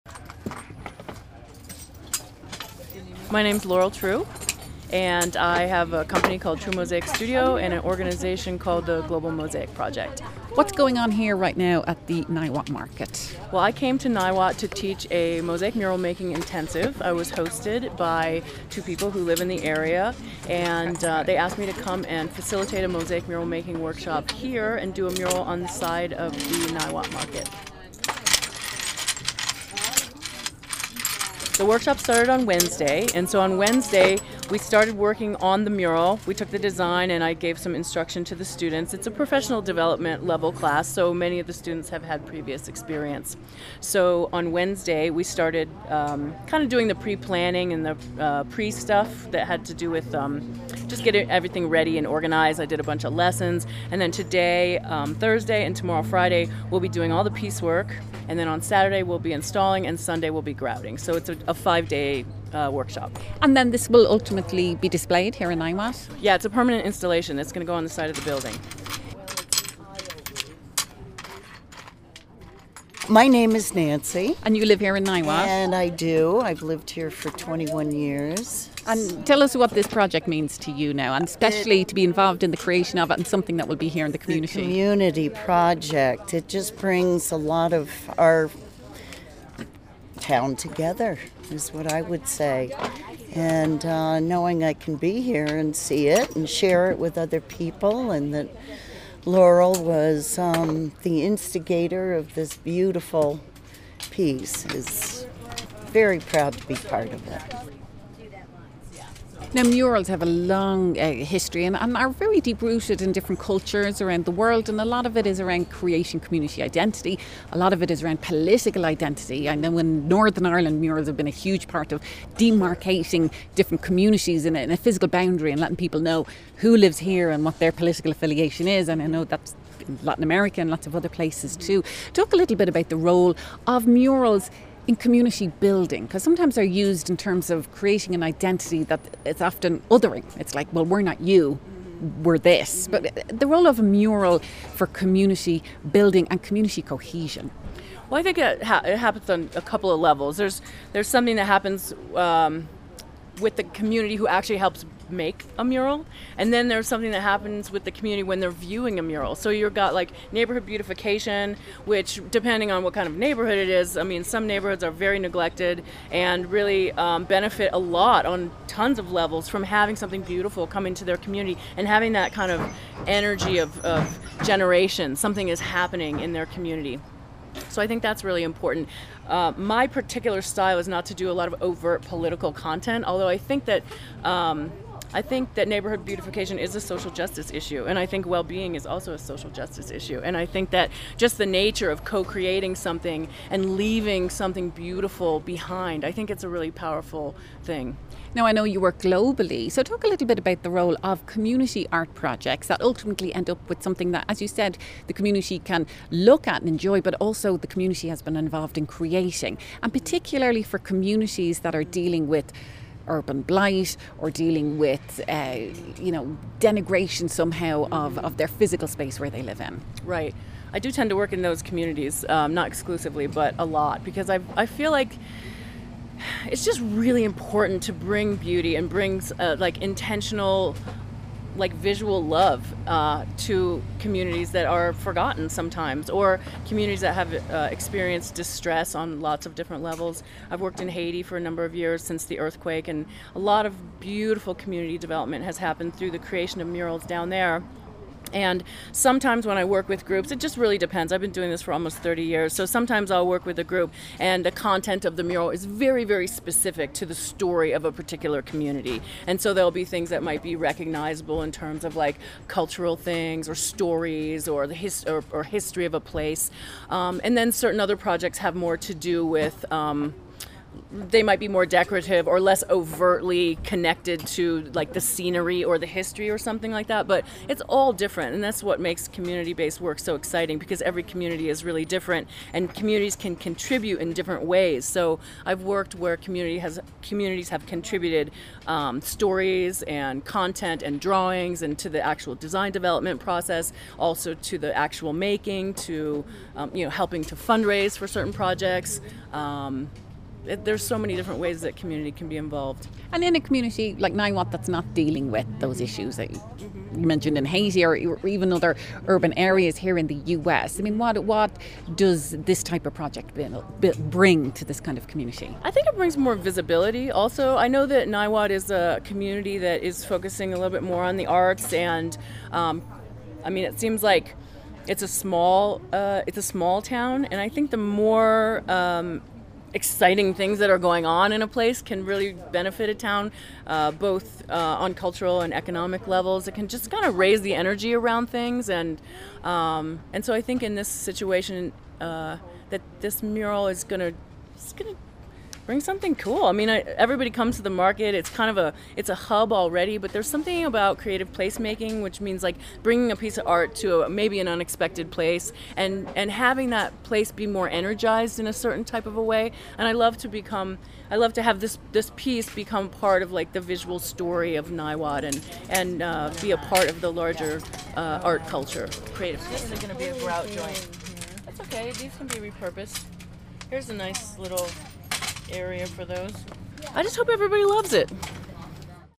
My name's Laurel True, and I have a company called True Mosaic Studio and an organization called the Global Mosaic Project. What's going on here right now at the Niwot Market? Well, I came to Niwot to teach a mosaic mural making intensive. I was hosted by two people who live in the area, and they asked me to come and facilitate a mosaic mural making workshop here and do a mural on the side of the Niwot Market. The workshop started on Wednesday, and so on Wednesday we started working on the mural. We took the design and I gave some instruction to the students. It's a professional development level class, so many of the students have had previous experience. So on Wednesday we started kind of doing the pre-planning and the pre-stuff that had to do with just getting everything ready and organized. I did a bunch of lessons, and then today, Thursday, and tomorrow, Friday, we'll be doing all the piecework, and then on Saturday we'll be installing, and Sunday we'll be grouting. So it's a 5-day workshop. And then this will ultimately be displayed here in Niwot? Yeah, it's a permanent installation. It's going to go on the side of the building. My name is Nancy. And you live here in Niwot? And I do. I've lived here for 21 years. And tell us what this project means to you now, and especially to be involved in the creation of it and something that will be here in the community. The community project. It just brings a lot of our town together, is what I would say. And knowing I can be here and see it and share it with other people, and that Laurel was the instigator of this beautiful piece, is very proud to be part of it. Now, murals have a long history and are very deep-rooted in different cultures around the world, and a lot of it is around creating community identity. A lot of it is around political identity. I know in Northern Ireland, murals have been a huge part of demarcating different communities in a physical boundary and letting people know who lives here and what their political affiliation is, and I know that's in Latin America and lots of other places too. Talk a little bit about the role of murals in community building, because sometimes they're used in terms of creating an identity that it's often othering. It's like, well, we're not you, we're this. But the role of a mural for community building and community cohesion. Well, I think it happens on a couple of levels. There's something that happens with the community who actually helps make a mural, and then there's something that happens with the community when they're viewing a mural. So you've got like neighborhood beautification, which depending on what kind of neighborhood it is, I mean, some neighborhoods are very neglected and really benefit a lot on tons of levels from having something beautiful come into their community and having that kind of energy of generation. Something is happening in their community. So I think that's really important. My particular style is not to do a lot of overt political content, although I think that neighborhood beautification is a social justice issue, and I think well-being is also a social justice issue. And I think that just the nature of co-creating something and leaving something beautiful behind, I think it's a really powerful thing. Now, I know you work globally, so talk a little bit about the role of community art projects that ultimately end up with something that, as you said, the community can look at and enjoy, but also the community has been involved in creating, and particularly for communities that are dealing with urban blight or dealing with, denigration somehow of their physical space where they live in. Right. I do tend to work in those communities, not exclusively, but a lot, because I feel like it's just really important to bring beauty and bring intentional, visual love to communities that are forgotten sometimes, or communities that have experienced distress on lots of different levels. I've worked in Haiti for a number of years since the earthquake, and a lot of beautiful community development has happened through the creation of murals down there. And sometimes when I work with groups, it just really depends. I've been doing this for almost 30 years. So sometimes I'll work with a group and the content of the mural is very, very specific to the story of a particular community. And so there'll be things that might be recognizable in terms of like cultural things or stories or the history of a place. And then certain other projects have more to do with they might be more decorative or less overtly connected to like the scenery or the history or something like that, but it's all different, and that's what makes community-based work so exciting, because every community is really different and communities can contribute in different ways. So I've worked where communities have contributed stories and content and drawings and to the actual design development process, also to the actual making, to helping to fundraise for certain projects. There's so many different ways that community can be involved. And in a community like Niwot that's not dealing with those issues that you mentioned in Haiti or even other urban areas here in the US, I mean, what does this type of project bring to this kind of community? I think it brings more visibility. Also, I know that Niwot is a community that is focusing a little bit more on the arts, and it seems like it's a small town, and I think the more exciting things that are going on in a place can really benefit a town, both on cultural and economic levels. It can just kind of raise the energy around things, and so I think in this situation that this mural is gonna bring something cool. I mean, everybody comes to the market. It's kind of it's a hub already, but there's something about creative placemaking, which means like bringing a piece of art to maybe an unexpected place and having that place be more energized in a certain type of a way. And I love to have this piece become part of like the visual story of Niwot and be a part of the larger art culture. Creative. This is going to be a grout joint. That's okay. These can be repurposed. Here's a nice little area for those. I just hope everybody loves it.